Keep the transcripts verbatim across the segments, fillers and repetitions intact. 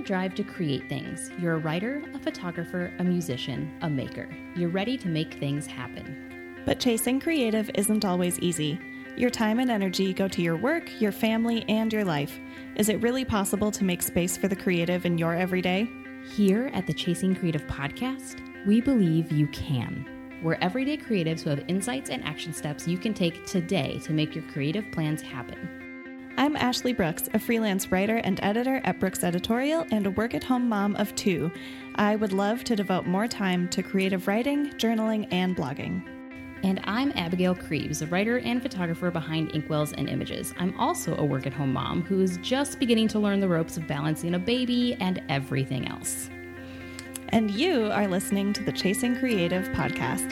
drive to create things. You're a writer, a photographer, a musician, a maker. You're ready to make things happen. But chasing creative isn't always easy. Your time and energy go to your work, your family, and your life. Is it really possible to make space for the creative in your everyday? Here at the Chasing Creative podcast, we believe you can. We're everyday creatives who have insights and action steps you can take today to make your creative plans happen. I'm Ashley Brooks, a freelance writer and editor at Brooks Editorial and a work-at-home mom of two. I would love to devote more time to creative writing, journaling, and blogging. And I'm Abigail Creeves, a writer and photographer behind Inkwells and Images. I'm also a work-at-home mom who is just beginning to learn the ropes of balancing a baby and everything else. And you are listening to the Chasing Creative podcast.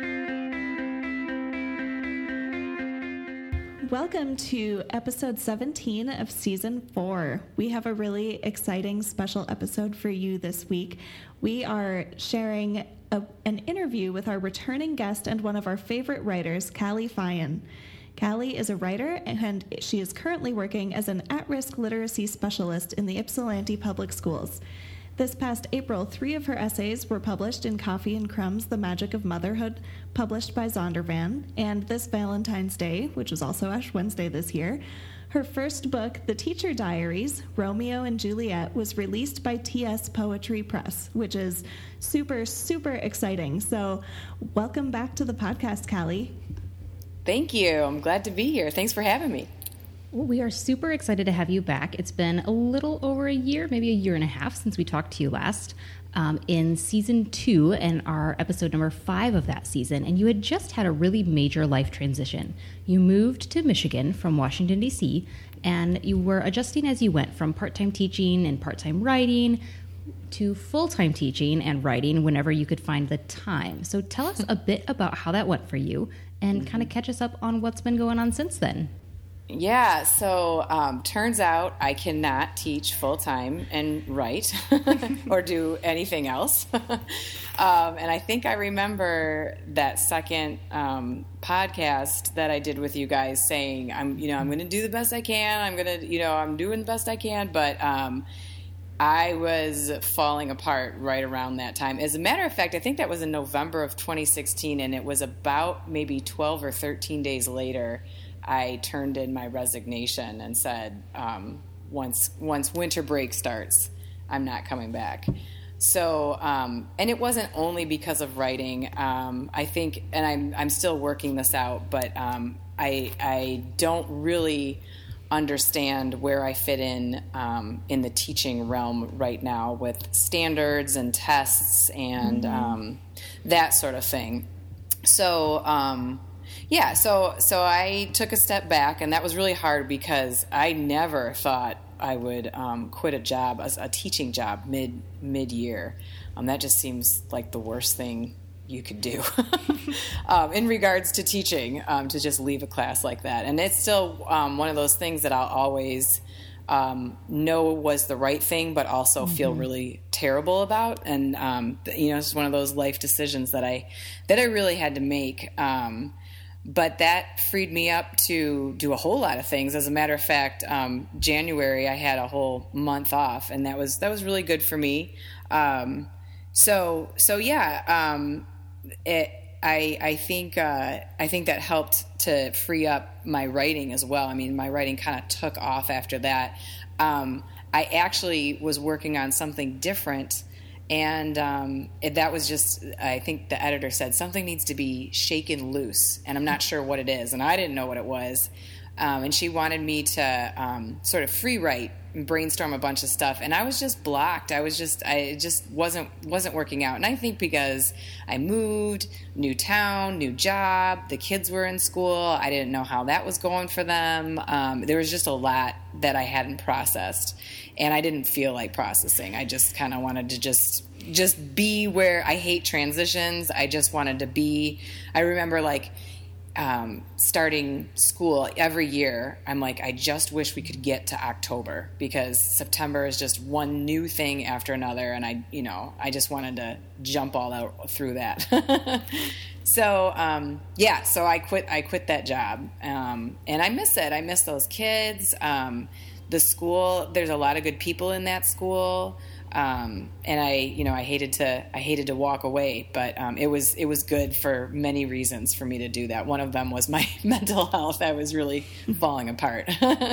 Welcome to episode seventeen of season four. We have a really exciting special episode for you this week. We are sharing a, an interview with our returning guest and one of our favorite writers, Callie Fyan. Callie is a writer, and she is currently working as an at-risk literacy specialist in the Ypsilanti Public Schools. This past April, three of her essays were published in Coffee and Crumbs, The Magic of Motherhood, published by Zondervan. And this Valentine's Day, which was also Ash Wednesday this year, her first book, The Teacher Diaries, Romeo and Juliet, was released by T S Poetry Press, which is super, super exciting. So welcome back to the podcast, Callie. Thank you. I'm glad to be here. Thanks for having me. Well, we are super excited to have you back. It's been a little over a year, maybe a year and a half since we talked to you last um, in season two and our episode number five of that season. And you had just had a really major life transition. You moved to Michigan from Washington, D C, and you were adjusting as you went from part-time teaching and part-time writing to full-time teaching and writing whenever you could find the time. So tell us a bit about how that went for you and mm-hmm. kind of catch us up on what's been going on since then. Yeah, so um, turns out I cannot teach full-time and write or do anything else. um, and I think I remember that second um, podcast that I did with you guys saying, I'm, you know, I'm going to do the best I can. I'm going to, you know, I'm doing the best I can. But um, I was falling apart right around that time. As a matter of fact, I think that was in November of twenty sixteen, and it was about maybe twelve or thirteen days later I turned in my resignation and said, um, once once winter break starts, I'm not coming back. So, um, and it wasn't only because of writing. Um, I think, and I'm I'm still working this out, but um, I I don't really understand where I fit in um, in the teaching realm right now with standards and tests and mm-hmm. um, that sort of thing. So. Um, Yeah, so so I took a step back, and that was really hard because I never thought I would um, quit a job, a, a teaching job, mid mid year. Um, that just seems like the worst thing you could do um, in regards to teaching, um, to just leave a class like that. And it's still um, one of those things that I'll always um, know was the right thing, but also mm-hmm. feel really terrible about. And um, you know, it's one of those life decisions that I that I really had to make. Um, But that freed me up to do a whole lot of things. As a matter of fact, um, January I had a whole month off, and that was that was really good for me. Um, so so yeah, um, it, I I think uh, I think that helped to free up my writing as well. I mean, my writing kind of took off after that. Um, I actually was working on something different. And um, it, that was just, I think the editor said, something needs to be shaken loose. And I'm not sure what it is. And I didn't know what it was. Um, and she wanted me to um, sort of free write and brainstorm a bunch of stuff. And I was just blocked. I was just, I it just wasn't, wasn't working out. And I think because I moved, new town, new job, the kids were in school. I didn't know how that was going for them. Um, there was just a lot that I hadn't processed. And I didn't feel like processing. I just kind of wanted to just just be where I hate transitions. I just wanted to be. I remember like um, starting school every year. I'm like, I just wish we could get to October because September is just one new thing after another. And I, you know, I just wanted to jump all out through that. So, um, yeah, so I quit, I quit that job. Um, and I miss it. I miss those kids. Um, the school, there's a lot of good people in that school. Um, and I, you know, I hated to, I hated to walk away, but, um, it was, it was good for many reasons for me to do that. One of them was my mental health. I was really falling apart.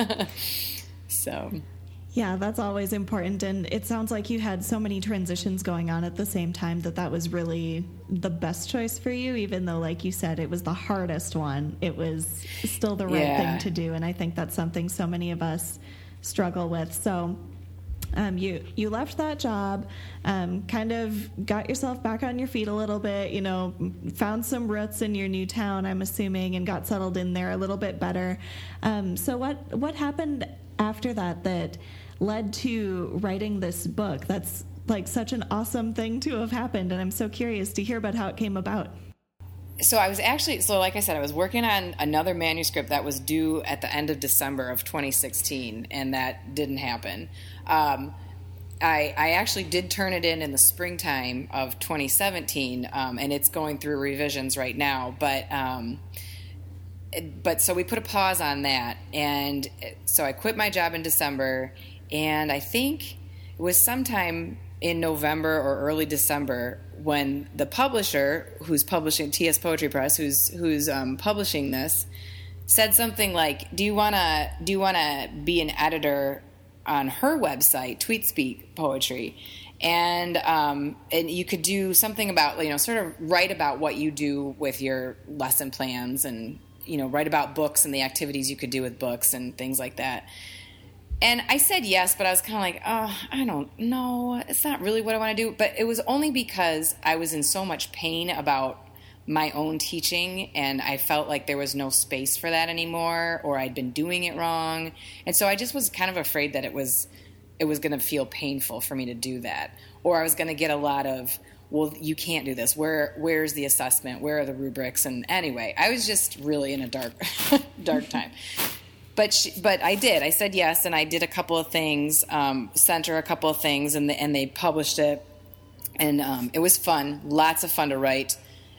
So. Yeah, that's always important. And it sounds like you had so many transitions going on at the same time that that was really the best choice for you, even though, like you said, it was the hardest one. It was still the right yeah. thing to do. And I think that's something so many of us struggle with. So um, you, you left that job, um, kind of got yourself back on your feet a little bit, you know, found some roots in your new town, I'm assuming, and got settled in there a little bit better. Um, so what, what happened after that that led to writing this book? That's like such an awesome thing to have happened, and I'm so curious to hear about how it came about. So I was actually, so like I said, I was working on another manuscript that was due at the end of December of twenty sixteen, and that didn't happen. Um, I, I actually did turn it in in the springtime of twenty seventeen, um, and it's going through revisions right now, but um, but so we put a pause on that, and so I quit my job in December, and I think it was sometime in November or early December when the publisher, who's publishing T S Poetry Press, who's who's um, publishing this, said something like, "Do you wanna do you wanna be an editor on her website, TweetSpeak Poetry?" And um, and you could do something about, you know, sort of write about what you do with your lesson plans, and, you know, write about books and the activities you could do with books and things like that. And I said yes, but I was kind of like, oh, I don't know. It's not really what I want to do. But it was only because I was in so much pain about my own teaching, and I felt like there was no space for that anymore, or I'd been doing it wrong. And so I just was kind of afraid that it was it was going to feel painful for me to do that, or I was going to get a lot of, well, you can't do this. Where where's the assessment? Where are the rubrics? And anyway, I was just really in a dark dark time. But she, but I did. I said yes, and I did a couple of things, um, sent her a couple of things, and, the, and they published it. And um, it was fun, lots of fun to write.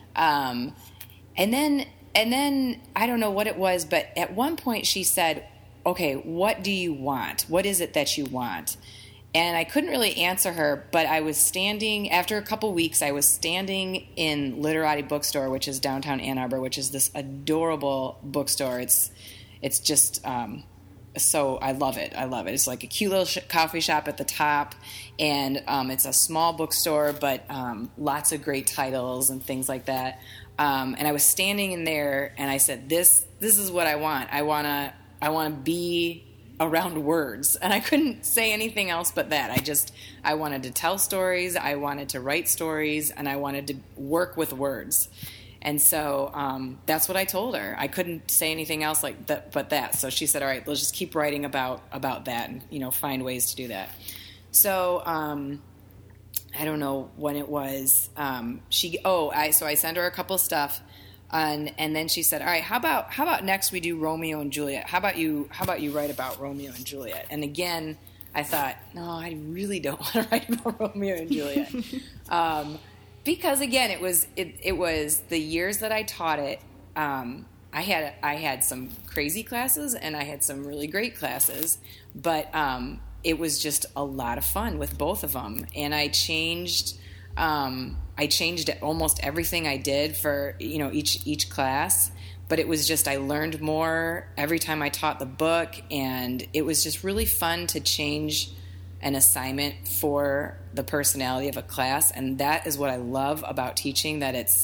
Um, and then and then I don't know what it was, but at one point she said, "Okay, what do you want? What is it that you want?" And I couldn't really answer her, but I was standing, after a couple weeks, I was standing in Literati Bookstore, which is downtown Ann Arbor, which is this adorable bookstore. It's It's just, um, so I love it. I love it. It's like a cute little sh- coffee shop at the top, and um, it's a small bookstore, but um, lots of great titles and things like that. Um, and I was standing in there, and I said, "This, this is what I want. I wanna, I wanna be around words." And I couldn't say anything else but that. I just, I wanted to tell stories. I wanted to write stories, and I wanted to work with words. And so um, that's what I told her. I couldn't say anything else like that, but that. So she said, "All right, let's just keep writing about about that, and, you know, find ways to do that." So um, I don't know when it was. Um, she oh, I so I sent her a couple of stuff, and and then she said, "All right, how about how about next we do Romeo and Juliet? How about you how about you write about Romeo and Juliet?" And again, I thought, no, I really don't want to write about Romeo and Juliet. um, Because again, it was it, it was the years that I taught it. Um, I had I had some crazy classes, and I had some really great classes, but um, it was just a lot of fun with both of them. And I changed um, I changed almost everything I did for, you know, each each class. But it was just, I learned more every time I taught the book, and it was just really fun to change an assignment for the personality of a class. And that is what I love about teaching, that it's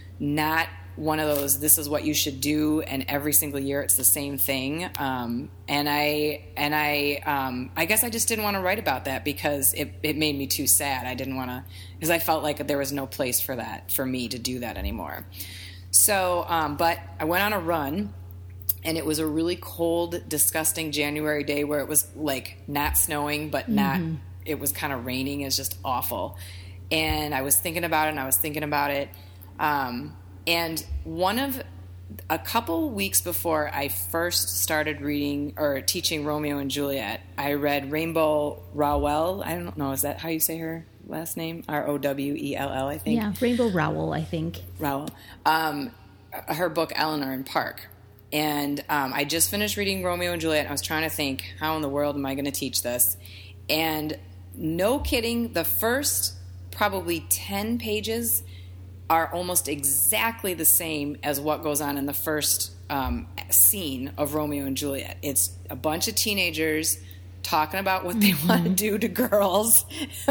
not one of those, this is what you should do, and every single year it's the same thing. Um, and I, and I, um, I guess I just didn't want to write about that because it, it made me too sad. I didn't want to, because I felt like there was no place for that, for me to do that anymore. So, um, but I went on a run, and it was a really cold, disgusting January day where it was like not snowing, but not, mm-hmm. It was kind of raining. It was just awful. And I was thinking about it, and I was thinking about it. Um, and one of, a couple weeks before I first started reading or teaching Romeo and Juliet, I read Rainbow Rowell. I don't know, is that how you say her last name? R O W E L L, I think. Yeah, Rainbow Rowell, I think. Rowell. Um, her book, Eleanor and Park. And um, I just finished reading Romeo and Juliet. And I was trying to think, how in the world am I going to teach this? And no kidding, the first probably ten pages are almost exactly the same as what goes on in the first um, scene of Romeo and Juliet. It's a bunch of teenagers talking about what they mm-hmm. want to do to girls.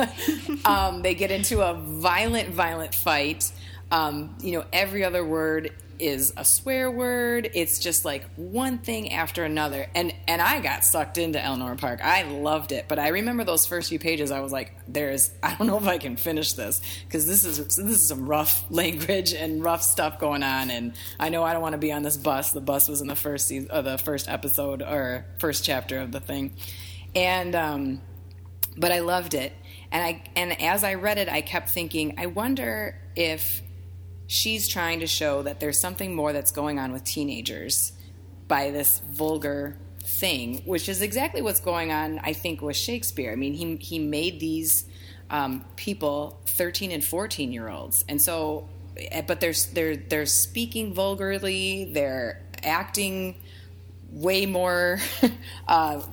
um, they get into a violent, violent fight. Um, you know, every other word is a swear word. It's just like one thing after another. And and I got sucked into Eleanor Park. I loved it. But I remember those first few pages, I was like, there's, I don't know if I can finish this, because this is this is some rough language and rough stuff going on. And I know I don't want to be on this bus. The bus was in the first season, or the first episode or first chapter of the thing. And um, but I loved it. And I and as I read it, I kept thinking, I wonder if she's trying to show that there's something more that's going on with teenagers by this vulgar thing, which is exactly what's going on, I think, with Shakespeare. I mean, he he made these um, people thirteen and fourteen year olds, and so, but they're they're they're speaking vulgarly, they're acting way more uh,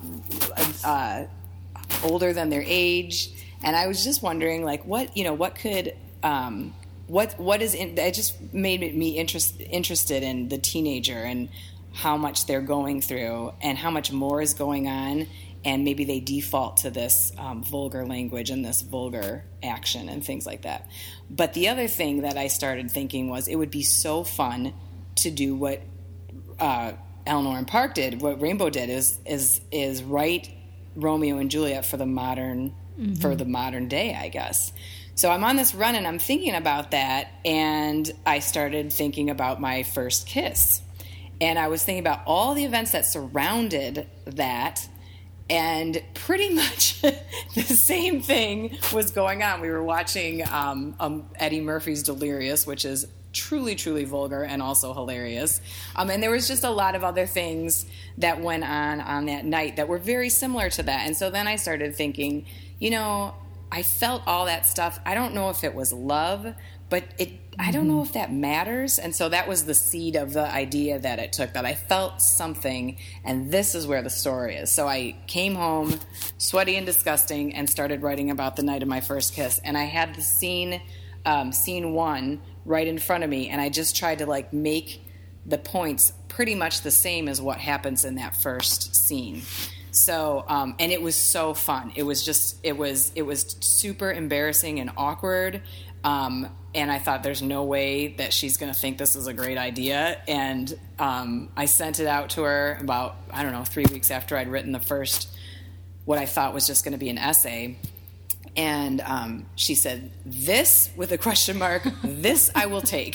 uh, older than their age, and I was just wondering, like, what you know, what could um, What what is in, it just made me interest, interested in the teenager and how much they're going through and how much more is going on, and maybe they default to this um, vulgar language and this vulgar action and things like that. But the other thing that I started thinking was it would be so fun to do what uh, Eleanor and Park did, what Rainbow did, is is is write Romeo and Juliet for the modern mm-hmm. for the modern day, I guess. So I'm on this run and I'm thinking about that, and I started thinking about my first kiss. And I was thinking about all the events that surrounded that, and pretty much the same thing was going on. We were watching um, um, Eddie Murphy's Delirious, which is truly, truly vulgar and also hilarious. Um, and there was just a lot of other things that went on on that night that were very similar to that. And so then I started thinking, you know, I felt all that stuff. I don't know if it was love, but it I don't know if that matters. And so that was the seed of the idea that it took, that I felt something, and this is where the story is. So I came home sweaty and disgusting and started writing about the night of my first kiss. And I had the scene, um, scene one right in front of me, and I just tried to like make the points pretty much the same as what happens in that first scene. So, um, and it was so fun. It was just, it was, it was super embarrassing and awkward. Um, and I thought there's no way that she's going to think this is a great idea. And, um, I sent it out to her about, I don't know, three weeks after I'd written the first, what I thought was just going to be an essay. And um, she said, this, with a question mark, this I will take.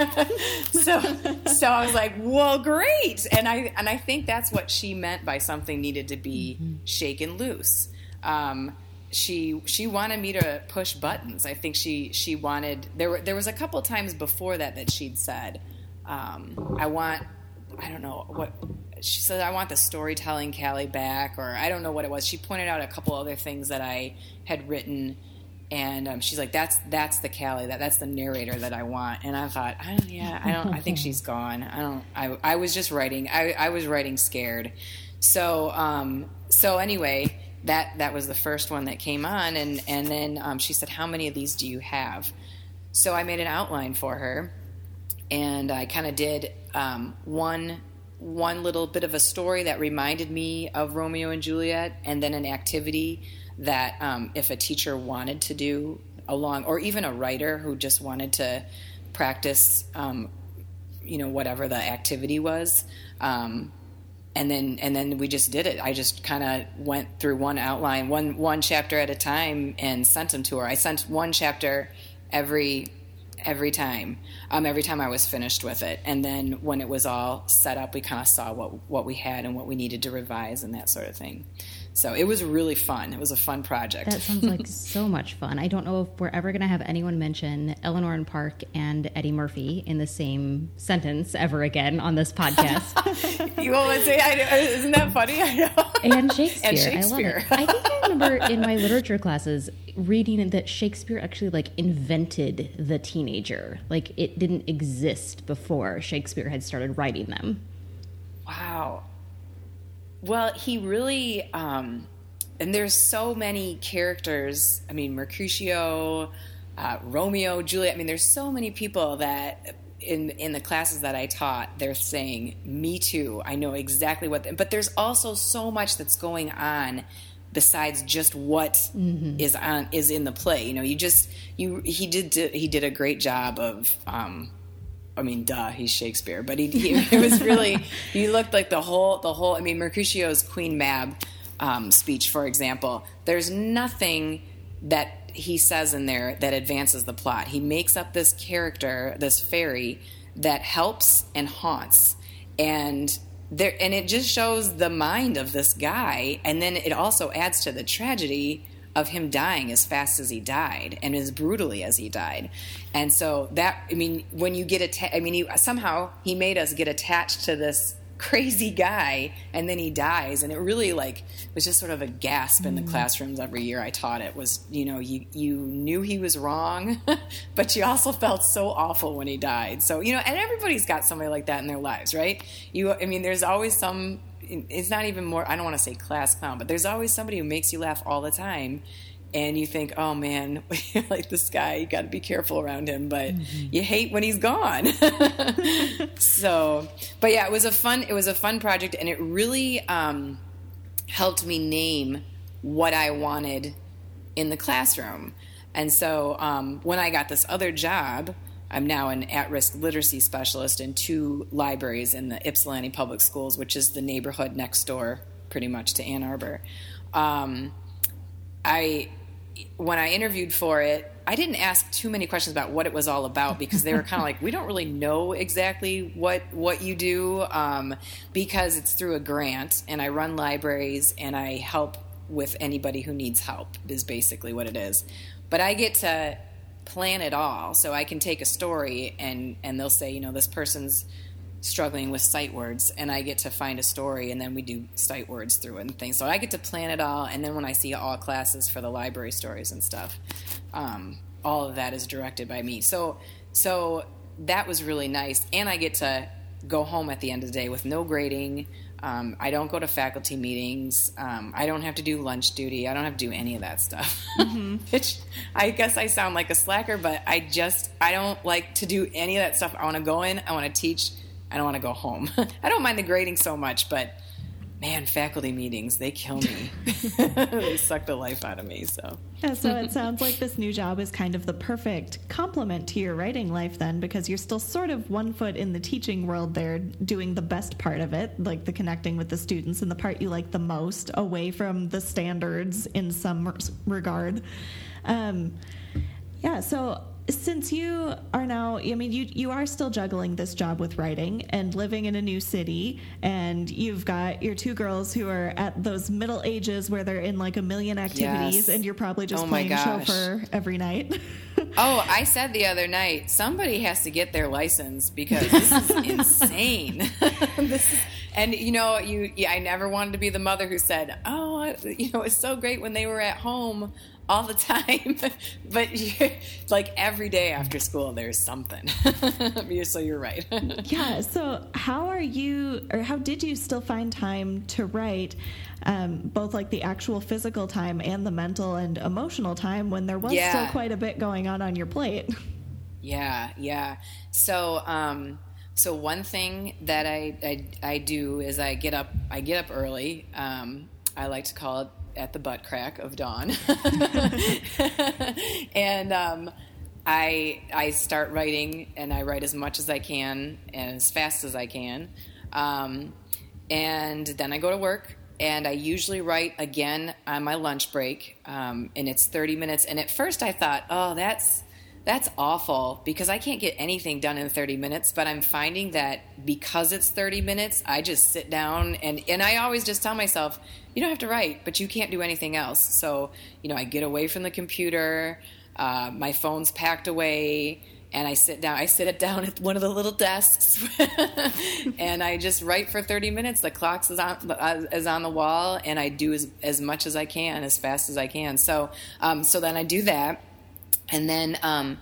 so so I was like, well, great. And I and I think that's what she meant by something needed to be mm-hmm. shaken loose. Um, she she wanted me to push buttons. I think she she wanted, there were there was a couple times before that that she'd said, um, I want, I don't know what, she said, I want the storytelling Callie back, or I don't know what it was. She pointed out a couple other things that I had written, and um, she's like, that's that's the Callie, that that's the narrator that I want. And I thought, I don't, yeah, I don't, I think she's gone. I don't, I, I was just writing, I, I was writing scared. So, um, so anyway, that, that was the first one that came on, and, and then um, she said, how many of these do you have? So I made an outline for her, and I kind of did um, one one little bit of a story that reminded me of Romeo and Juliet, and then an activity that um, if a teacher wanted to do along, or even a writer who just wanted to practice, um, you know, whatever the activity was, um, and then and then we just did it. I just kind of went through one outline, one one chapter at a time, and sent them to her. I sent one chapter every every time, um, every time I was finished with it. And then when it was all set up, we kind of saw what what we had and what we needed to revise and that sort of thing. So it was really fun. It was a fun project. That sounds like so much fun. I don't know if we're ever going to have anyone mention Eleanor and Park and Eddie Murphy in the same sentence ever again on this podcast. You always say, I know, isn't that funny? I know. And Shakespeare. And Shakespeare. I love it. I think I remember in my literature classes reading that Shakespeare actually like invented the teenager. Like it didn't exist before Shakespeare had started writing them. Wow. Well, he really, um, and there's so many characters. I mean, Mercutio, uh, Romeo, Juliet. I mean, there's so many people that in in the classes that I taught, they're saying, me too. I know exactly what, the, but there's also so much that's going on besides just what mm-hmm. is on is in the play. You know, you just you he did he did a great job of. Um, I mean, duh, he's Shakespeare, but he, he it was really, he looked like the whole, the whole, I mean, Mercutio's Queen Mab um, speech, for example, there's nothing that he says in there that advances the plot. He makes up this character, this fairy, that helps and haunts. And there, and it just shows the mind of this guy. And then it also adds to the tragedy of him dying as fast as he died and as brutally as he died. And so that, I mean, when you get atta- I mean, he, somehow he made us get attached to this crazy guy, and then he dies. And it really, like, was just sort of a gasp in the mm. classrooms every year I taught it was, you know, you, you knew he was wrong, but you also felt so awful when he died. So, you know, and everybody's got somebody like that in their lives, right? You, I mean, there's always some, it's not even more, I don't want to say class clown, but there's always somebody who makes you laugh all the time. And you think, oh man, like this guy, you got to be careful around him, but mm-hmm. you hate when he's gone. So, but yeah, it was a fun, it was a fun project, and it really um, helped me name what I wanted in the classroom. And so um, when I got this other job, I'm now an at-risk literacy specialist in two libraries in the Ypsilanti Public Schools, which is the neighborhood next door, pretty much, to Ann Arbor. Um, I, when I interviewed for it, I didn't ask too many questions about what it was all about, because they were kind of like, we don't really know exactly what, what you do, um, because it's through a grant, and I run libraries, and I help with anybody who needs help, is basically what it is. But I get to plan it all, so I can take a story, and, and they'll say, you know, this person's struggling with sight words, and I get to find a story, and then we do sight words through it and things. So I get to plan it all, and then when I see all classes for the library stories and stuff, um, all of that is directed by me. So so that was really nice, and I get to go home at the end of the day with no grading. Um, I don't go to faculty meetings. Um, I don't have to do lunch duty. I don't have to do any of that stuff. Mm-hmm. Which I guess I sound like a slacker, but I just, I don't like to do any of that stuff. I want to go in, I want to teach, I don't want to go home. I don't mind the grading so much, but man, faculty meetings, they kill me. They suck the life out of me. So yeah, so it sounds like this new job is kind of the perfect complement to your writing life then, because you're still sort of one foot in the teaching world there, doing the best part of it, like the connecting with the students, and the part you like the most, away from the standards in some regard. Um, yeah, so since you are now, I mean, you, you are still juggling this job with writing and living in a new city, and you've got your two girls who are at those middle ages where they're in like a million activities, yes. and you're probably just oh playing chauffeur every night. Oh, I said the other night, somebody has to get their license, because this is insane. This is, and you know, you, yeah, I never wanted to be the mother who said, oh, you know, it's so great when they were at home all the time, but you, like every day after school, there's something. So you're right. Yeah. So how are you, or how did you still find time to write, um, both like the actual physical time and the mental and emotional time, when there was yeah. still quite a bit going on on your plate? Yeah. Yeah. So, um, so one thing that I, I, I do is I get up, I get up early. Um, I like to call it at the butt crack of dawn. And um, I I start writing, and I write as much as I can and as fast as I can. Um, and then I go to work, and I usually write again on my lunch break, um, and it's thirty minutes. And at first I thought, oh, that's that's awful, because I can't get anything done in thirty minutes, but I'm finding that because it's thirty minutes, I just sit down, and, and I always just tell myself, you don't have to write, but you can't do anything else. So, you know, I get away from the computer, uh, my phone's packed away, and I sit down, I sit it down at one of the little desks, and I just write for thirty minutes. The clock is on, is on the wall, and I do as, as much as I can, as fast as I can. So, um, so then I do that. And then um,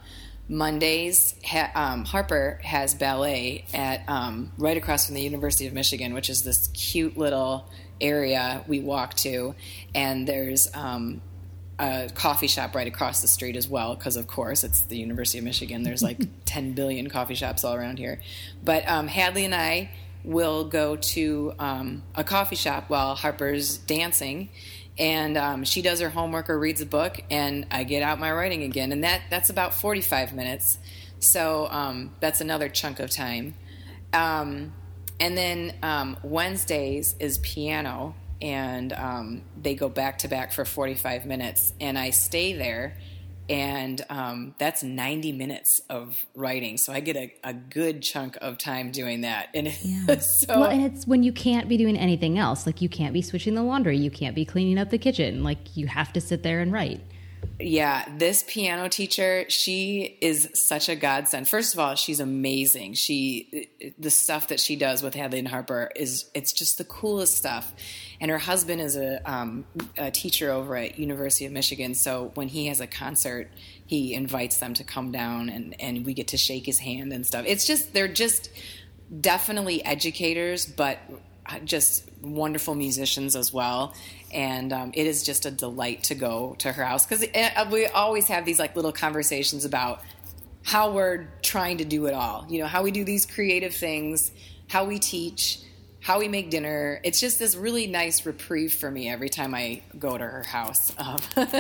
Mondays, ha- um, Harper has ballet at um, right across from the University of Michigan, which is this cute little area we walk to, and there's um, a coffee shop right across the street as well, because of course it's the University of Michigan. There's like ten billion coffee shops all around here. But um, Hadley and I will go to um, a coffee shop while Harper's dancing, and um, she does her homework or reads a book, and I get out my writing again, and that that's about forty-five minutes. So um, that's another chunk of time. Um, and then um, Wednesdays is piano, and um, they go back to back for forty-five minutes, and I stay there. And um, that's ninety minutes of writing. So I get a, a good chunk of time doing that. And yeah. so, well, and it's when you can't be doing anything else. Like you can't be switching the laundry. You can't be cleaning up the kitchen. Like you have to sit there and write. Yeah, this piano teacher, she is such a godsend. First of all, she's amazing. She, the stuff that she does with Hadley and Harper is, it's just the coolest stuff. And her husband is a, um, a teacher over at University of Michigan. So when he has a concert, he invites them to come down, and, and we get to shake his hand and stuff. It's just, they're just definitely educators, but just wonderful musicians as well. And um, it is just a delight to go to her house, because we always have these like little conversations about how we're trying to do it all. You know, how we do these creative things, how we teach, how we make dinner. It's just this really nice reprieve for me every time I go to her house. Um,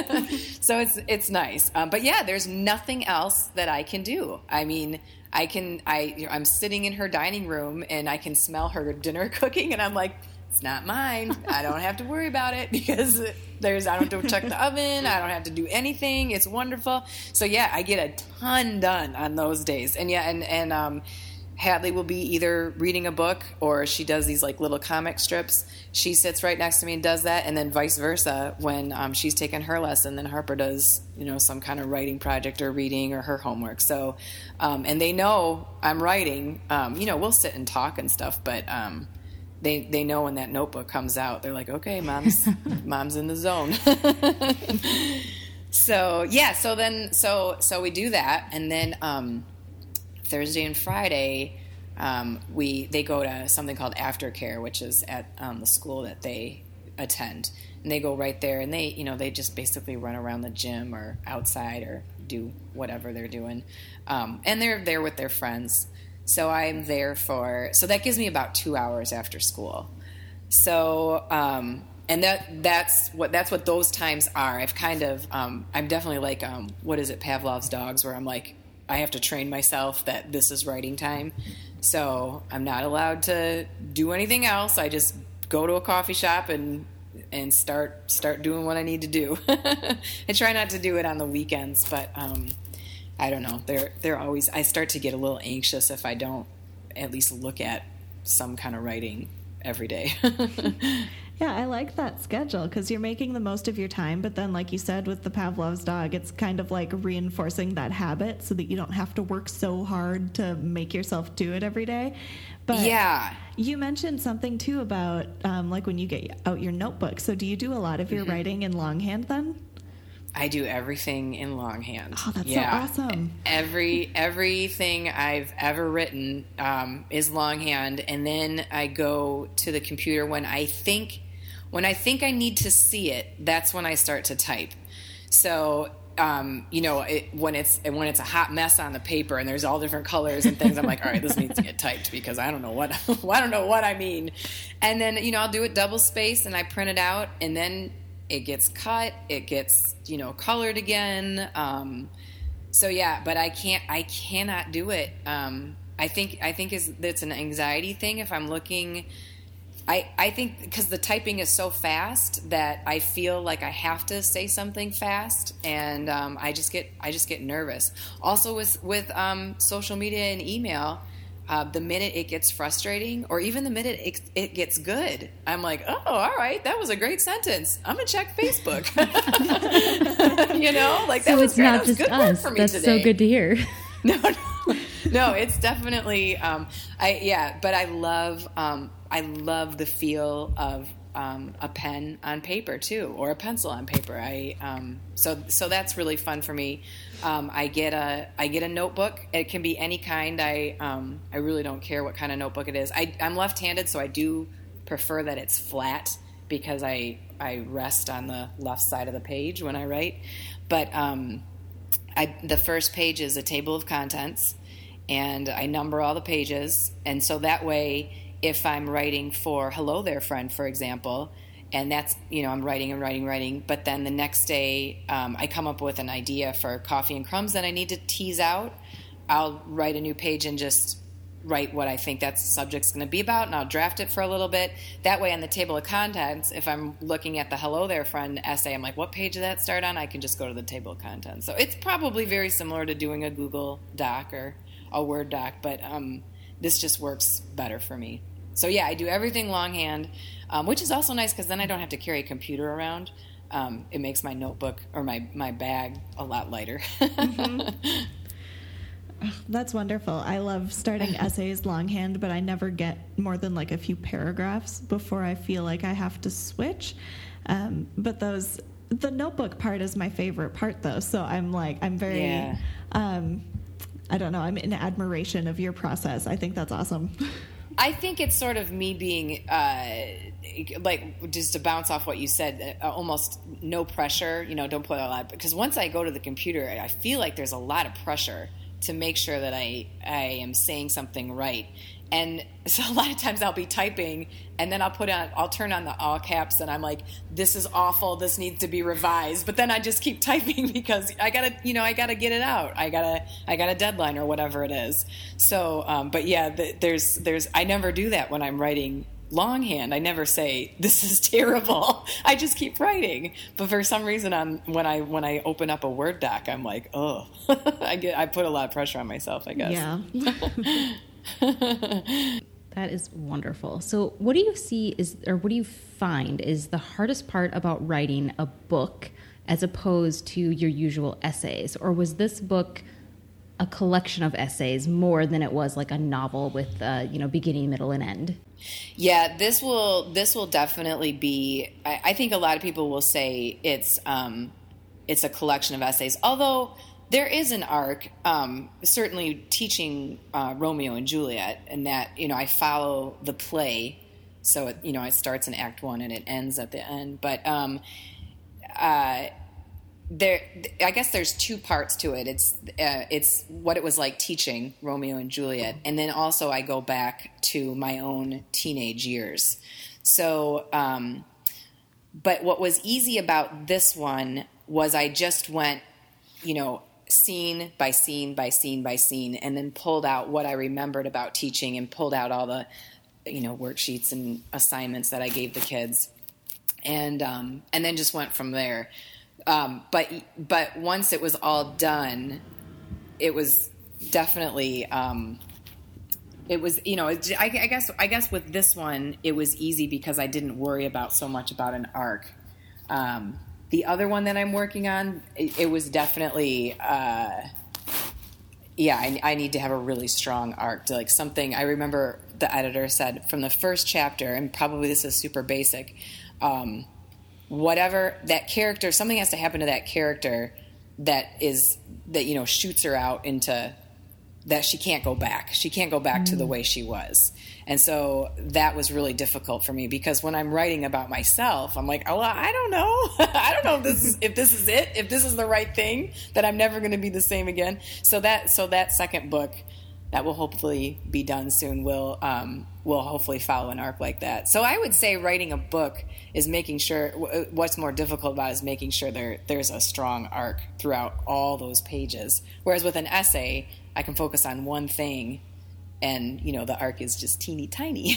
so it's it's nice. Um, but yeah, there's nothing else that I can do. I mean, I can I I'm sitting in her dining room and I can smell her dinner cooking, and I'm like, it's not mine. I don't have to worry about it, because there's I don't have to check the oven. I don't have to do anything. It's wonderful. So yeah, I get a ton done on those days. And yeah, and and um, Hadley will be either reading a book, or she does these like little comic strips. She sits right next to me and does that, and then vice versa. When um, she's taken her lesson, then Harper does, you know, some kind of writing project or reading or her homework. So, um, and they know I'm writing. Um, you know, we'll sit and talk and stuff, but um, they they know when that notebook comes out, they're like, okay, mom's mom's in the zone. So yeah, so then so so we do that, and then. Um, Thursday and Friday, um, we they go to something called aftercare, which is at um, the school that they attend, and they go right there, and they you know they just basically run around the gym or outside or do whatever they're doing, um, and they're there with their friends. So I'm there for so that gives me about two hours after school. So um, and that that's what that's what those times are. I've kind of um, I'm definitely like um, what is it Pavlov's dogs, where I'm like, I have to train myself that this is writing time. So I'm not allowed to do anything else. I just go to a coffee shop and and start start doing what I need to do. I try not to do it on the weekends, but um, I don't know. They're they're always. I start to get a little anxious if I don't at least look at some kind of writing every day. Yeah, I like that schedule, because you're making the most of your time, but then, like you said, with the Pavlov's dog, it's kind of like reinforcing that habit so that you don't have to work so hard to make yourself do it every day. But yeah. You mentioned something, too, about um, like when you get out your notebook. So do you do a lot of your mm-hmm. writing in longhand then? I do everything in longhand. Oh, that's yeah. so awesome. Every everything I've ever written um, is longhand, and then I go to the computer when I think when I think I need to see it. That's when I start to type. So um, you know, it, when it's when it's a hot mess on the paper and there's all different colors and things, I'm like, all right, this needs to get typed, because I don't know what I don't know what I mean. And then you know, I'll do it double space and I print it out, and then it gets cut, it gets, you know, colored again. Um, so yeah, but I can't, I cannot do it. Um, I think, I think is it's an anxiety thing. If I'm looking, I, I think because the typing is so fast that I feel like I have to say something fast, and um, I just get, I just get nervous. Also with, with um, social media and email, Uh, the minute it gets frustrating, or even the minute it, it gets good, I'm like, oh, all right, that was a great sentence. I'm gonna check Facebook. You know, like that so was it's great. not That was just good work us. for me That's today. so good to hear. No, no, no. It's definitely, um, I yeah, but I love, um, I love the feel of um, a pen on paper too, or a pencil on paper. I um, so so that's really fun for me. Um, I get a I get a notebook. It can be any kind. I um, I really don't care what kind of notebook it is. I, I'm left-handed, so I do prefer that it's flat because I I rest on the left side of the page when I write. But um, I, the first page is a table of contents, and I number all the pages, and so that way, if I'm writing for Hello There Friend, for example, and that's, you know, I'm writing and writing, writing, but then the next day um, I come up with an idea for Coffee and Crumbs that I need to tease out, I'll write a new page and just write what I think that subject's going to be about, and I'll draft it for a little bit. That way on the table of contents, if I'm looking at the Hello There Friend essay, I'm like, what page did that start on? I can just go to the table of contents. So it's probably very similar to doing a Google Doc or a Word doc, but um, this just works better for me. So yeah, I do everything longhand, um, which is also nice because then I don't have to carry a computer around. Um, it makes my notebook or my, my bag a lot lighter. Mm-hmm. That's wonderful. I love starting essays longhand, but I never get more than like a few paragraphs before I feel like I have to switch. Um, but those, the notebook part is my favorite part though. So I'm like, I'm very, yeah. um, I don't know, I'm in admiration of your process. I think that's awesome. I think it's sort of me being, uh, like, just to bounce off what you said, uh, almost no pressure, you know, don't put a lot, because once I go to the computer, I feel like there's a lot of pressure to make sure that I, I am saying something right. And so a lot of times I'll be typing and then I'll put on, I'll turn on the all caps and I'm like, this is awful. This needs to be revised. But then I just keep typing because I gotta, you know, I gotta get it out. I gotta, I got a deadline or whatever it is. So, um, but yeah, the, there's, there's, I never do that when I'm writing longhand. I never say, this is terrible. I just keep writing. But for some reason, I'm, when I, when I open up a Word doc, I'm like, oh, I get, I put a lot of pressure on myself, I guess. Yeah. That is wonderful. So what do you see is, or what do you find is the hardest part about writing a book as opposed to your usual essays? Or was this book a collection of essays more than it was like a novel with, uh, you know, beginning, middle, and end? Yeah, this will, this will definitely be, I, I think a lot of people will say it's, um, it's a collection of essays, although there is an arc, um, certainly teaching uh, Romeo and Juliet, and that, you know, I follow the play, so, it, you know, it starts in Act One and it ends at the end. But um, uh, there, I guess there's two parts to it. It's uh, it's what it was like teaching Romeo and Juliet, and then also I go back to my own teenage years. So, um, but what was easy about this one was I just went, you know, scene by scene by scene by scene, and then pulled out what I remembered about teaching and pulled out all the, you know, worksheets and assignments that I gave the kids, and um, and then just went from there. Um, but but once it was all done, it was definitely um, it was, you know, I, I guess I guess with this one it was easy because I didn't worry about so much about an arc. Um, The other one that I'm working on, it, it was definitely, uh, yeah, I, I need to have a really strong arc. To like something, I remember the editor said from the first chapter, and probably this is super basic, um, whatever that character, something has to happen to that character that is, that, you know, shoots her out into, that she can't go back. She can't go back mm. to the way she was. And so that was really difficult for me because when I'm writing about myself, I'm like, oh, well, I don't know. I don't know if this is, if this is it, if this is the right thing, that I'm never going to be the same again. So that, so that second book that will hopefully be done soon will, um, will hopefully follow an arc like that. So I would say writing a book is making sure, what's more difficult about it is making sure there, there's a strong arc throughout all those pages. Whereas with an essay, I can focus on one thing. And, you know, the arc is just teeny tiny.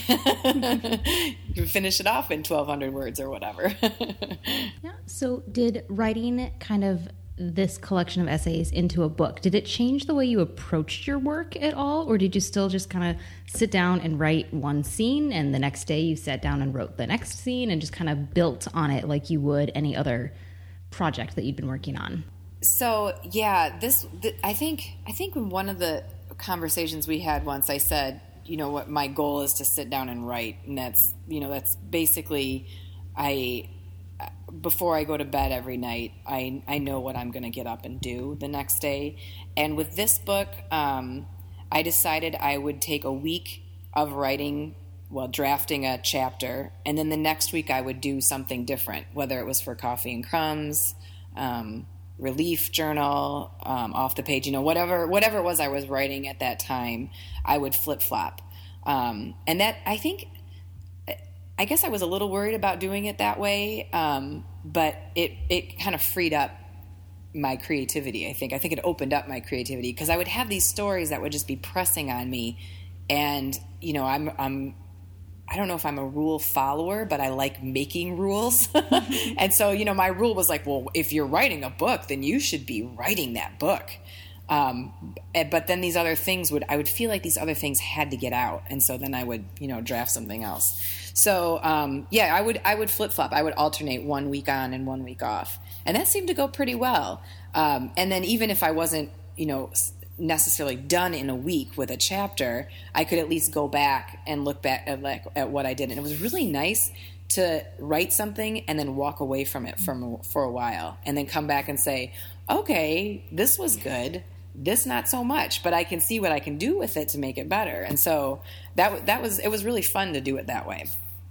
You can finish it off in twelve hundred words or whatever. Yeah. So did writing kind of this collection of essays into a book, did it change the way you approached your work at all? Or did you still just kind of sit down and write one scene and the next day you sat down and wrote the next scene and just kind of built on it like you would any other project that you'd been working on? So, yeah, this, the, I think, I think in one of the conversations we had once, I said, you know, what my goal is to sit down and write, and that's, you know, that's basically I, before I go to bed every night, I, I know what I'm going to get up and do the next day. And with this book, um, I decided I would take a week of writing, well, drafting a chapter, and then the next week I would do something different, whether it was for Coffee and Crumbs, um, Relief Journal, um, Off the Page, you know, whatever whatever it was I was writing at that time, I would flip-flop. Um, and that, I think, I guess I was a little worried about doing it that way, um, but it, it kind of freed up my creativity, I think. I think it opened up my creativity because I would have these stories that would just be pressing on me. And, you know, I'm, I'm, I don't know if I'm a rule follower, but I like making rules. And so, you know, my rule was like, well, if you're writing a book, then you should be writing that book. Um, but then these other things would, I would feel like these other things had to get out. And so then I would, you know, draft something else. So, um, yeah, I would, I would flip flop. I would alternate one week on and one week off. And that seemed to go pretty well. Um, and then even if I wasn't, you know, necessarily done in a week with a chapter, I could at least go back and look back at, like, at what I did. And it was really nice to write something and then walk away from it for, for a while and then come back and say, okay, this was good. This not so much, but I can see what I can do with it to make it better. And so that that was, it was really fun to do it that way.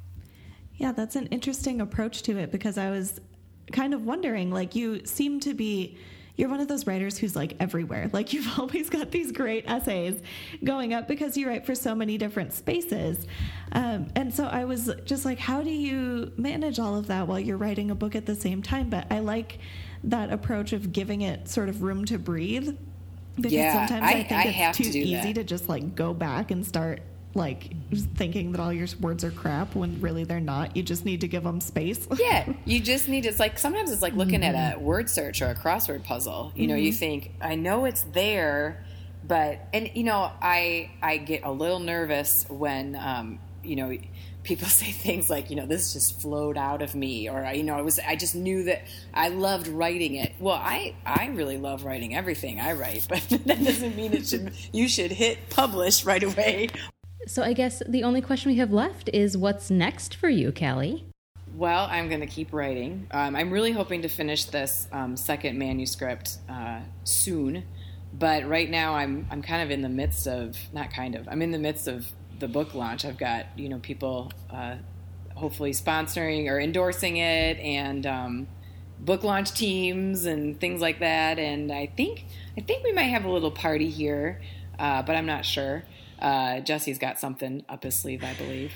Yeah, that's an interesting approach to it because I was kind of wondering, like, you seem to be, you're one of those writers who's like everywhere. Like you've always got these great essays going up because you write for so many different spaces. Um, and so I was just like, how do you manage all of that while you're writing a book at the same time? But I like that approach of giving it sort of room to breathe. Because yeah, sometimes I, I think I it's have too to do easy that. to just like go back and start like thinking that all your words are crap when really they're not. You just need to give them space. Yeah, you just need to, it's like, sometimes it's like looking mm-hmm. at a word search or a crossword puzzle. You mm-hmm. know, you think, I know it's there, but, and you know, I, I get a little nervous when, um, you know, people say things like, you know, this just flowed out of me, or, you know, it was, I just knew that I loved writing it. Well, I, I really love writing everything I write, but that doesn't mean it should, you should hit publish right away. So I guess the only question we have left is what's next for you, Callie? Well, I'm going to keep writing. Um, I'm really hoping to finish this um, second manuscript uh, soon, but right now I'm I'm kind of in the midst of, not kind of, I'm in the midst of the book launch. I've got, you know, people uh, hopefully sponsoring or endorsing it, and um, book launch teams and things like that. And I think I think we might have a little party here, uh, but I'm not sure. Uh, Jesse's got something up his sleeve, I believe.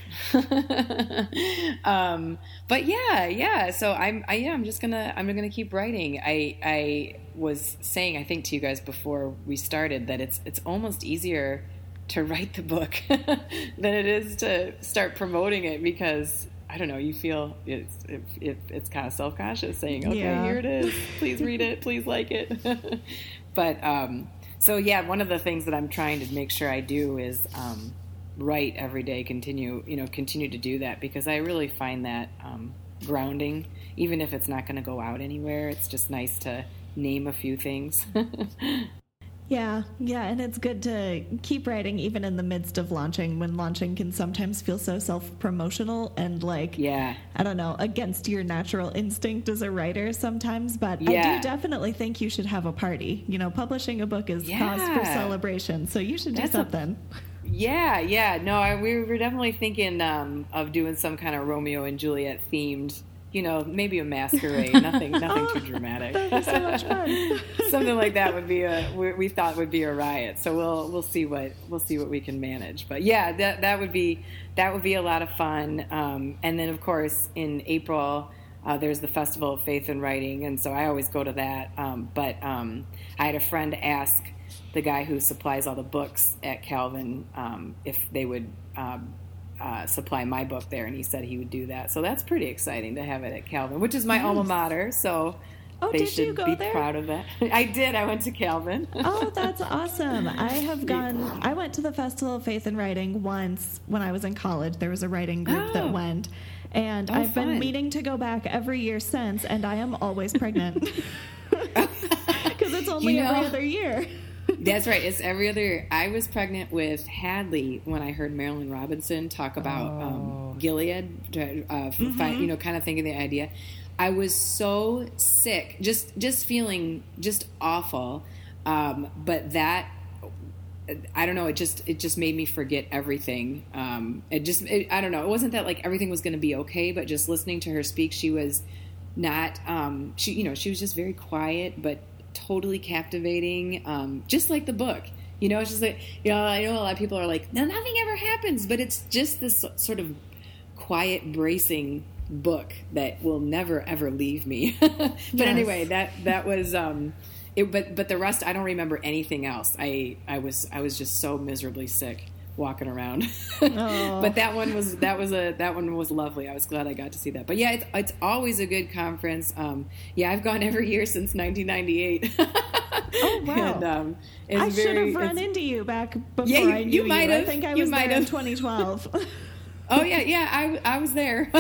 um, but yeah, yeah. So I'm, I, yeah, I'm just gonna, I'm gonna keep writing. I, I was saying, I think to you guys before we started, that it's, it's almost easier to write the book than it is to start promoting it, because I don't know, you feel it's, it, it, it's kind of self-conscious saying, okay, yeah. Here it is. Please read it. Please like it. But, um, So, yeah, one of the things that I'm trying to make sure I do is um, write every day, continue, you know, continue to do that, because I really find that um, grounding, even if it's not going to go out anywhere. It's just nice to name a few things. Yeah, yeah, and it's good to keep writing even in the midst of launching, when launching can sometimes feel so self-promotional and like, yeah, I don't know, against your natural instinct as a writer sometimes, but yeah. I do definitely think you should have a party. You know, publishing a book is yeah. cause for celebration, so you should do That's something. A, yeah, yeah, no, I, we were definitely thinking um, of doing some kind of Romeo and Juliet themed, you know, maybe a masquerade, nothing nothing oh, too dramatic. That would be so much fun. Something like that would be a, we, we thought would be a riot. So we'll we'll see what we'll see what we can manage. But yeah, that that would be that would be a lot of fun. Um, and then of course in April uh, there's the Festival of Faith and Writing, and so I always go to that. Um, but um, I had a friend ask the guy who supplies all the books at Calvin um, if they would Um, Uh, supply my book there, and he said he would do that. So that's pretty exciting to have it at Calvin, which is my nice. alma mater. So oh, they did should you go be there? proud of that. I did. I went to Calvin. Oh, that's awesome. I have gone, I went to the Festival of Faith and Writing once when I was in college. There was a writing group oh. that went, and oh, I've fun. been meaning to go back every year since, and I am always pregnant. Because it's only you know, every other year. That's right. It's every other. I was pregnant with Hadley when I heard Marilyn Robinson talk about Oh. um, Gilead, uh, Mm-hmm. fi- you know, kind of thinking the idea. I was so sick, just just feeling just awful. Um, but that, I don't know. It just it just made me forget everything. Um, it just it, I don't know. It wasn't that like everything was going to be okay, but just listening to her speak, she was not. Um, she you know she was just very quiet, but totally captivating, um, just like the book. You know, it's just like, you know, I know a lot of people are like, no, nothing ever happens, but it's just this sort of quiet, bracing book that will never, ever leave me. But Yes. anyway, that, that was, um, it, but, but the rest, I don't remember anything else. I, I was, I was just so miserably sick walking around. Oh. But that one was, that was a, that one was lovely. I was glad I got to see that. But yeah, it's, it's always a good conference. Um, yeah, I've gone every year since nineteen ninety-eight. Oh, wow. And, um, it's I should very, have run it's- into you back before Yeah, you- I knew you you. might I have. think I You was might there in have. twenty twelve. Oh yeah, yeah, I, I was there.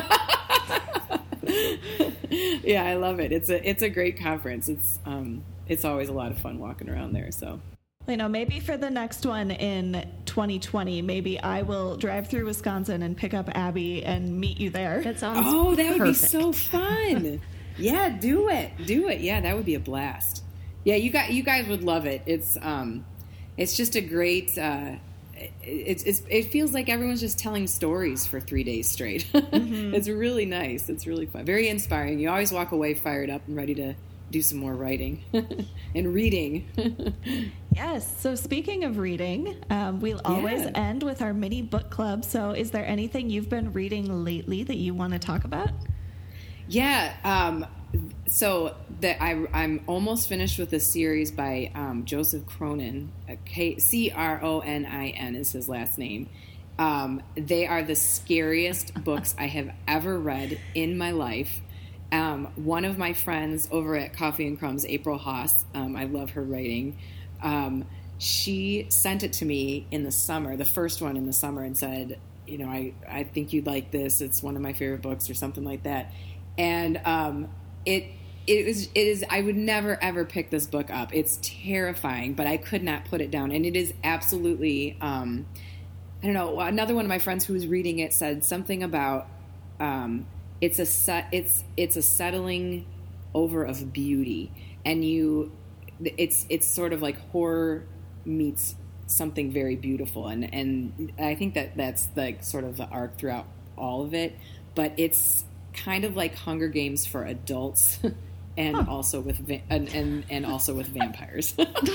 Yeah, I love it. It's a it's a great conference. It's um it's always a lot of fun walking around there. So You know, maybe for the next one in twenty twenty, maybe I will drive through Wisconsin and pick up Abby and meet you there. That sounds oh, that would perfect. be so fun. Yeah, do it, do it. Yeah, that would be a blast. Yeah, you got you guys would love it. It's um, it's just a great. Uh, it's, it's it feels like everyone's just telling stories for three days straight. Mm-hmm. It's really nice. It's really fun. Very inspiring. You always walk away fired up and ready to do some more writing and reading. Yes. So speaking of reading, um, we'll always Yeah. end with our mini book club. So is there anything you've been reading lately that you want to talk about? Yeah. Um, so that I, I'm almost finished with a series by um, Joseph Cronin. uh, K- C R O N I N is his last name. Um, they are the scariest books I have ever read in my life. Um, one of my friends over at Coffee and Crumbs, April Haas, um, I love her writing. Um, she sent it to me in the summer, the first one in the summer, and said, you know, I, I think you'd like this. It's one of my favorite books or something like that. And um, it it is it is I would never ever pick this book up. It's terrifying, but I could not put it down. And it is absolutely um, I don't know. Another one of my friends who was reading it said something about um, it's a set it's it's a settling over of beauty, and you it's it's sort of like horror meets something very beautiful, and and I think that that's like sort of the arc throughout all of it. But it's kind of like Hunger Games for adults, and huh. also with va- and, and and also with vampires.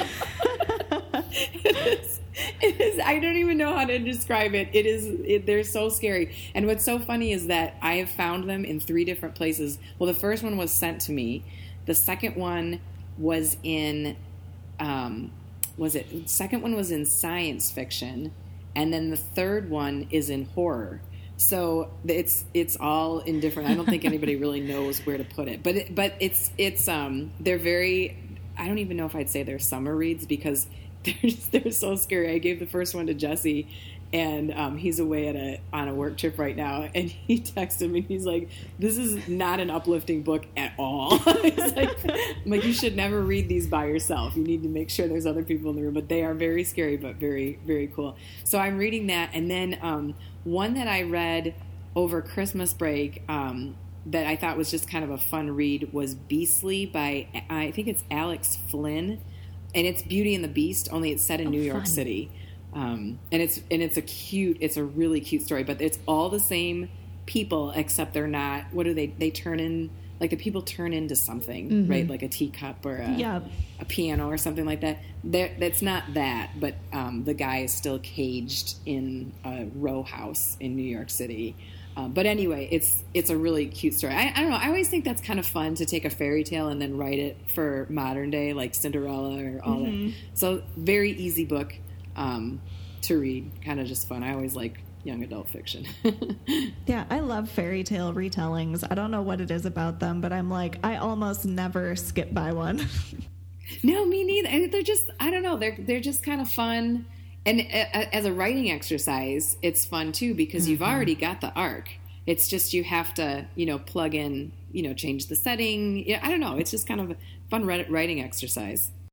It is, it is. I don't even know how to describe it. It is. It, they're so scary. And what's so funny is that I have found them in three different places. Well, the first one was sent to me. The second one was in. Um, was it? Second one was in science fiction, and then the third one is in horror. So it's it's all in different. I don't think anybody really knows where to put it. But it, but it's it's um they're very. I don't even know if I'd say they're summer reads because they're just, they're so scary. I gave the first one to Jesse, and um, he's away at a on a work trip right now, and he texted me. He's like, "This is not an uplifting book at all." He's like, I'm like, "You should never read these by yourself. You need to make sure there's other people in the room." But they are very scary, but very very cool. So I'm reading that, and then um, one that I read over Christmas break. Um, that I thought was just kind of a fun read was Beastly by, I think it's Alex Flynn, and it's Beauty and the Beast, only it's set in oh, New York fun. City. Um, and it's and it's a cute, it's a really cute story, but it's all the same people except they're not, what do they, they turn in, like the people turn into something, mm-hmm. right? Like a teacup or a, yeah. a piano or something like that. They're, that's not that, but um, the guy is still caged in a row house in New York City. Um, but anyway, it's it's a really cute story. I, I don't know. I always think that's kind of fun to take a fairy tale and then write it for modern day, like Cinderella or all mm-hmm. that. So very easy book um, to read. Kind of just fun. I always like young adult fiction. Yeah, I love fairy tale retellings. I don't know what it is about them, but I'm like, I almost never skip by one. No, me neither. And they're just, I don't know. They're they're just kind of fun. And as a writing exercise, it's fun, too, because mm-hmm. you've already got the arc. It's just you have to, you know, plug in, you know, change the setting. Yeah, I don't know. It's just kind of a fun writing exercise.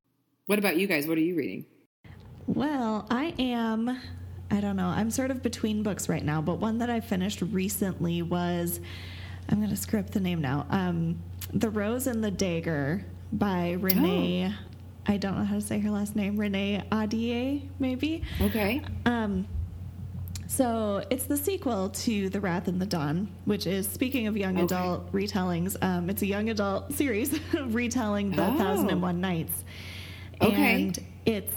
What about you guys? What are you reading? Well, I am, I don't know, I'm sort of between books right now, but one that I finished recently was, I'm going to screw up the name now, um, The Rose and the Dagger by Renee, oh. I don't know how to say her last name, Renee Ahdieh, maybe? Okay. Um, so it's the sequel to The Wrath and the Dawn, which is, speaking of young okay. adult retellings, um, it's a young adult series retelling The oh. Thousand and One Nights. Okay. And it's,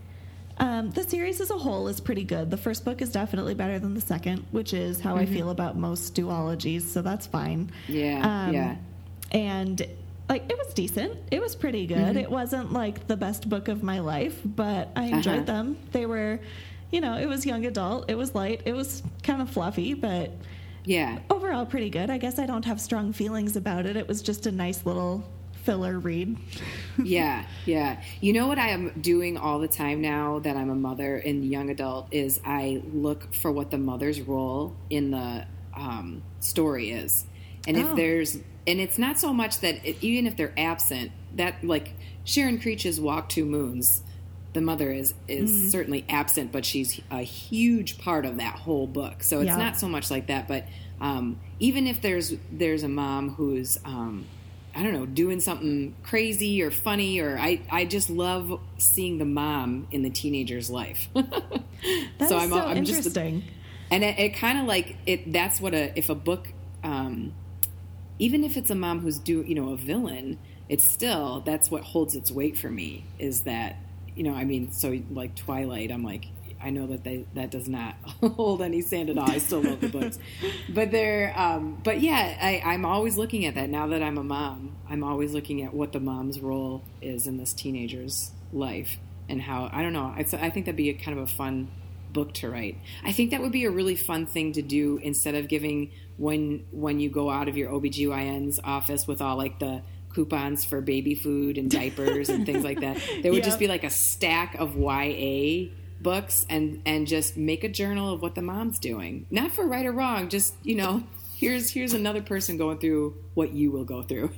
um, the series as a whole is pretty good. The first book is definitely better than the second, which is how mm-hmm. I feel about most duologies, so that's fine. Yeah, um, yeah. And, like, it was decent. It was pretty good. Mm-hmm. It wasn't, like, the best book of my life, but I enjoyed uh-huh. them. They were, you know, it was young adult. It was light. It was kind of fluffy, but yeah, overall pretty good. I guess I don't have strong feelings about it. It was just a nice little filler read. yeah, yeah. You know what I am doing all the time now that I'm a mother and young adult is I look for what the mother's role in the um, story is. And if oh. there's, and it's not so much that it, even if they're absent, that like Sharon Creech's Walk Two Moons, the mother is, is mm. certainly absent, but she's a huge part of that whole book. So it's yeah. not so much like that, but um, even if there's, there's a mom who's, um, I don't know, doing something crazy or funny, or I, I just love seeing the mom in the teenager's life. That so is I'm, so I'm interesting. Just, and it, it kind of like it. That's what a if a book, um, even if it's a mom who's do you know a villain, it's still that's what holds its weight for me. Is that you know I mean so like Twilight, I'm like. I know that they, that does not hold any sand at all. I still love the books, but they're, um, but yeah, I, I'm always looking at that now that I'm a mom. I'm always looking at what the mom's role is in this teenager's life and how, I don't know. I, I think that'd be a kind of a fun book to write. I think that would be a really fun thing to do instead of giving when, when you go out of your O B G Y N's office with all like the coupons for baby food and diapers and things like that. There would yep. just be like a stack of Y A books and and just make a journal of what the mom's doing, not for right or wrong, just you know here's here's another person going through what you will go through.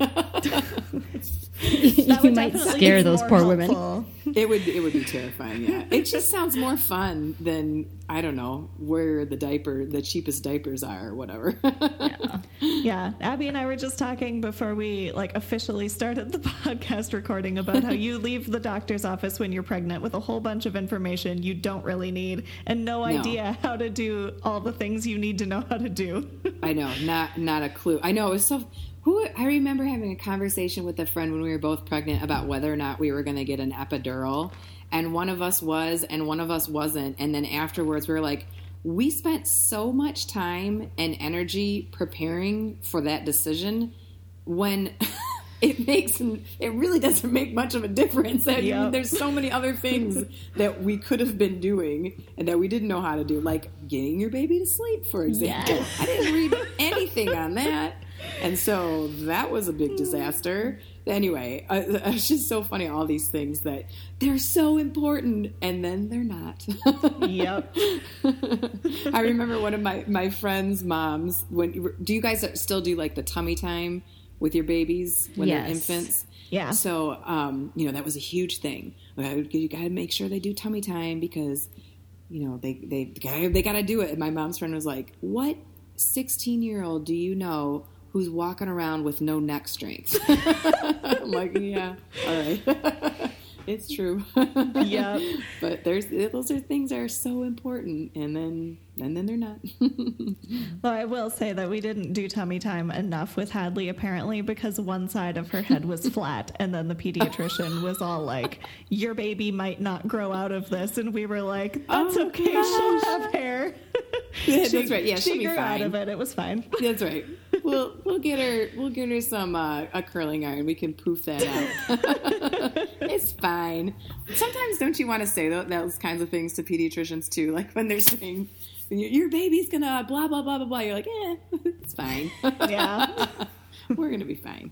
You might scare those poor helpful. women. It would it would be terrifying. Yeah, it just sounds more fun than I don't know where the diaper the cheapest diapers are or whatever. yeah. yeah, Abby and I were just talking before we like officially started the podcast recording about how you leave the doctor's office when you're pregnant with a whole bunch of information you don't really need and no, no. idea how to do all the things you need to know how to do. I know, not not a clue. I know it was so. Who I remember having a conversation with a friend when we were both pregnant about whether or not we were going to get an epidural, and one of us was and one of us wasn't, and then afterwards we were like, we spent so much time and energy preparing for that decision when it makes it really doesn't make much of a difference. I yep. mean, there's so many other things that we could have been doing and that we didn't know how to do, like getting your baby to sleep, for example. Yes. I didn't read anything on that. And so that was a big disaster. Anyway, uh, it's just so funny, all these things that they're so important, and then they're not. Yep. I remember one of my, my friends' moms, when do you guys still do like the tummy time with your babies when yes. they're infants? Yeah. So, um, you know, that was a huge thing. You got to make sure they do tummy time because, you know, they, they, they got to do it. And my mom's friend was like, what sixteen-year-old do you know who's walking around with no neck strength? I'm like, yeah, all right. It's true. Yeah. But there's those are things that are so important, and then and then they're not. Well, I will say that we didn't do tummy time enough with Hadley, apparently, because one side of her head was flat, and then the pediatrician was all like, your baby might not grow out of this, and we were like, that's oh, okay, gosh. She'll have hair. Yeah, she, that's right. Yeah, she'll she be grew fine. out of it. It was fine. That's right. We'll we'll get her we'll get her some uh, a curling iron. We can poof that out. It's fine. Sometimes don't you want to say those, those kinds of things to pediatricians too? Like when they're saying your baby's gonna blah blah blah blah blah. You're like, eh, it's fine. Yeah, we're gonna be fine.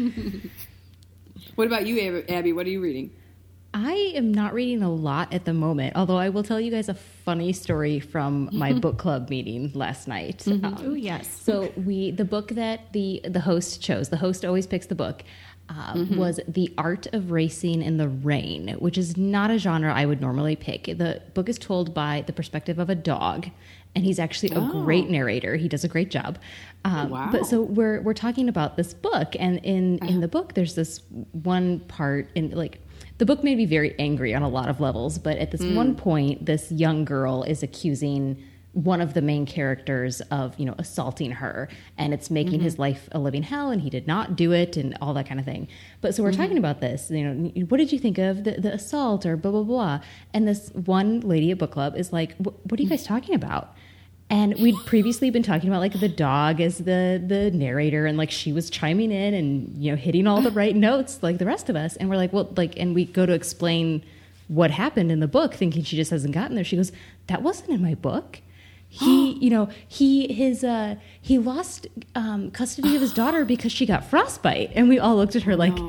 What about you, Abby? What are you reading? I am not reading a lot at the moment, although I will tell you guys a funny story from my book club meeting last night. Mm-hmm. Um, oh, yes. So we, the book that the, the host chose, the host always picks the book. uh, Mm-hmm. was The Art of Racing in the Rain, which is not a genre I would normally pick. The book is told by the perspective of a dog, and he's actually a Oh. great narrator. He does a great job. Um, Wow. But so we're we're talking about this book, and in in the book, there's this one part in like. The book made me very angry on a lot of levels, but at this Mm. one point, this young girl is accusing one of the main characters of, you know, assaulting her, and it's making Mm-hmm. his life a living hell, and he did not do it, and all that kind of thing. But so we're Mm-hmm. talking about this, you know, what did you think of the, the assault or blah, blah, blah? And this one lady at book club is like, what are you guys talking about? And we'd previously been talking about like the dog as the the narrator, and like she was chiming in and, you know, hitting all the right notes like the rest of us. And we're like, well, like, and we go to explain what happened in the book, thinking she just hasn't gotten there. She goes, that wasn't in my book. He, you know, he his uh, he lost um, custody of his daughter because she got frostbite, and we all looked at her like,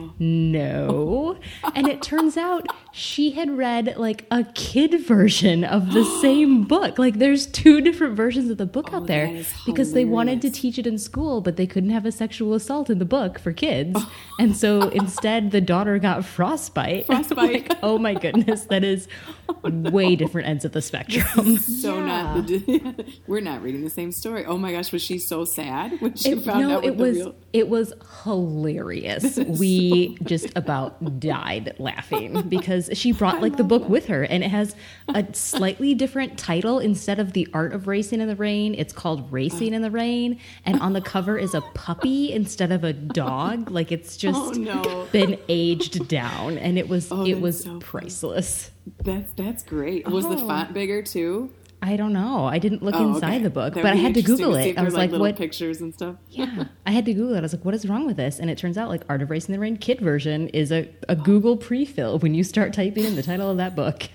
no. And it turns out she had read like a kid version of the same book. Like, there's two different versions of the book Oh, out there that is because they wanted to hilarious. teach it in school, but they couldn't have a sexual assault in the book for kids, and so instead the daughter got frostbite. Frostbite. Like, oh my goodness, that is way different ends of the spectrum. So not the, we're not reading the same story. Oh my gosh, was she so sad when she It, found no, out what it the was real? it was hilarious. We just about died laughing because she brought like the book with her, and it has a slightly different title. Instead of The Art of Racing in the Rain, it's called Racing in the Rain, and on the cover is a puppy instead of a dog. Like, it's just Oh, no. been aged down, and it was Oh, it that's was so funny. priceless. That's that's great. Was the Oh. font bigger too? I don't know. I didn't look Oh, inside okay. the book, That but would I be had to interesting Google see it. if I there was were, like, little what? pictures and stuff? Yeah, I had to Google it. I was like, what is wrong with this? And it turns out like Art of Racing in the Rain kid version is a, a Google pre-fill when you start typing in the title of that book.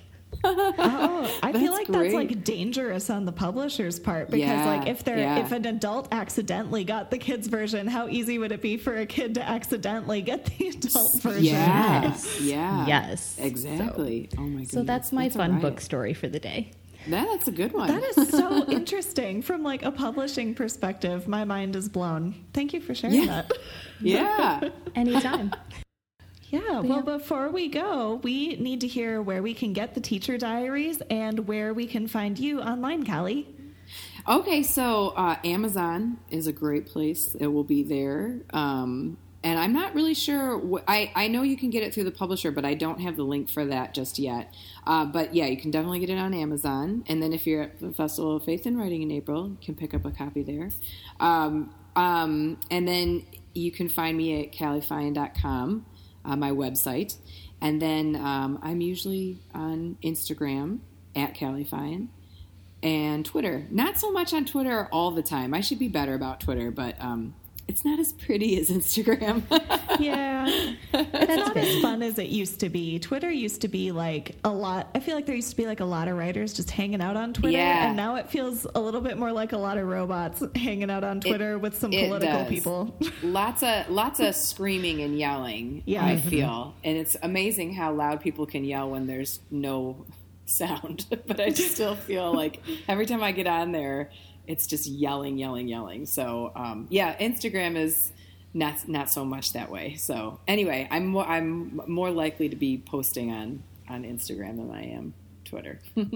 Oh, I That's feel like great. that's like dangerous on the publisher's part because Yeah, like if they're yeah. if an adult accidentally got the kids version, how easy would it be for a kid to accidentally get the adult version? Yeah. Yes. Yeah. Yes. Exactly. oh my goodness. So that's my a fun riot. book story for the day. That, that's a good one. That is so interesting from like a publishing perspective. My mind is blown. Thank you for sharing Yeah. that. yeah. Anytime. Yeah, well, before we go, we need to hear where we can get the teacher diaries and where we can find you online, Callie. Okay, so uh, Amazon is a great place. It will be there. Um, and I'm not really sure. Wh- I, I know you can get it through the publisher, but I don't have the link for that just yet. Uh, but yeah, you can definitely get it on Amazon. And then if you're at the Festival of Faith and Writing in April, you can pick up a copy there. Um, um, and then you can find me at callie fine dot com, uh, my website. And then um, I'm usually on Instagram at Callie Fine. And Twitter. Not so much on Twitter all the time. I should be better about Twitter, but um, it's not as pretty as Instagram. Yeah, it's not as fun as it used to be. Twitter used to be like a lot. I feel like there used to be like a lot of writers just hanging out on Twitter, Yeah. and now it feels a little bit more like a lot of robots hanging out on Twitter with some it political does. people. lots of lots of screaming and yelling, Yeah. I feel. And it's amazing how loud people can yell when there's no sound. But I just still feel like every time I get on there, it's just yelling, yelling, yelling. So um, yeah, Instagram is not not so much that way. So anyway, I'm more, I'm more likely to be posting on on Instagram than I am Twitter.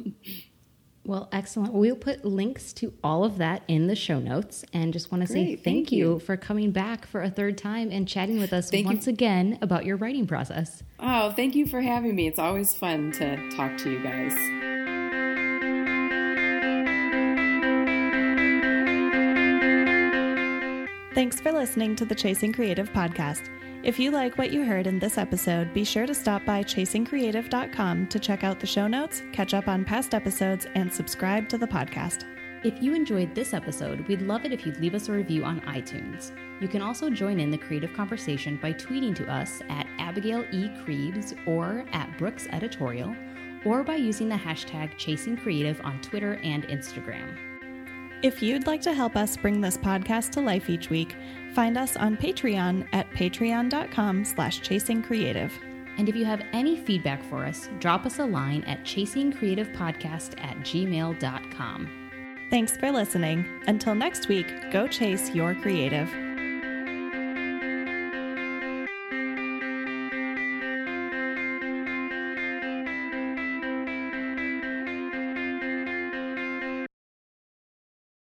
Well, excellent. We'll put links to all of that in the show notes, and just want to say Great, thank, thank you you. for coming back for a third time and chatting with us Thank you. once again about your writing process. Oh, thank you for having me. It's always fun to talk to you guys. Thanks for listening to the Chasing Creative podcast. If you like what you heard in this episode, be sure to stop by chasing creative dot com to check out the show notes, catch up on past episodes, and subscribe to the podcast. If you enjoyed this episode, we'd love it if you'd leave us a review on iTunes. You can also join in the creative conversation by tweeting to us at Abigail E. Creebs or at Brooks Editorial, or by using the hashtag Chasing Creative on Twitter and Instagram. If you'd like to help us bring this podcast to life each week, find us on Patreon at patreon dot com slash chasing creative. And if you have any feedback for us, drop us a line at chasing creative podcast at gmail dot com. Thanks for listening. Until next week, go chase your creative.